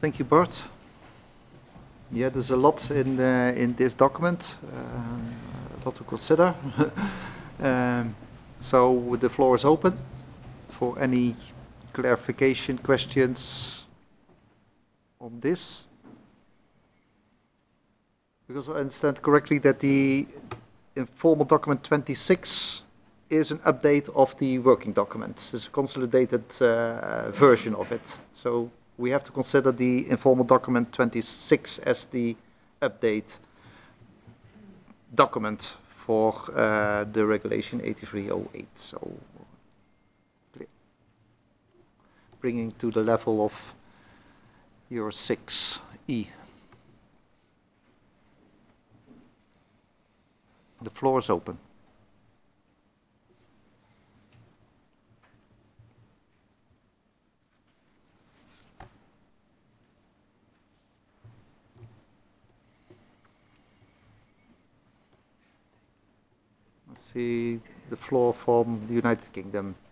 Thank you, Bert. Yeah, there's a lot in this document, a lot to consider. um, so the floor is open for any clarification questions on this. Because I understand correctly that the informal document 26 is an update of the working document. It's a consolidated version of it. So we have to consider the informal document 26 as the update document for the regulation 8308. So bringing to the level of Euro 6E. The floor is open. Let's see the floor from the United Kingdom.